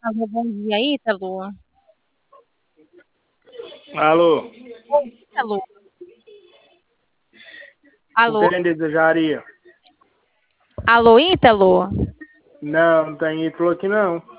Alô, bom dia, Ítalo. Alô, Oi, Ítalo. o Alô, que ele desejaria? alô, Ítalo. Não, não tem ídolo aqui não.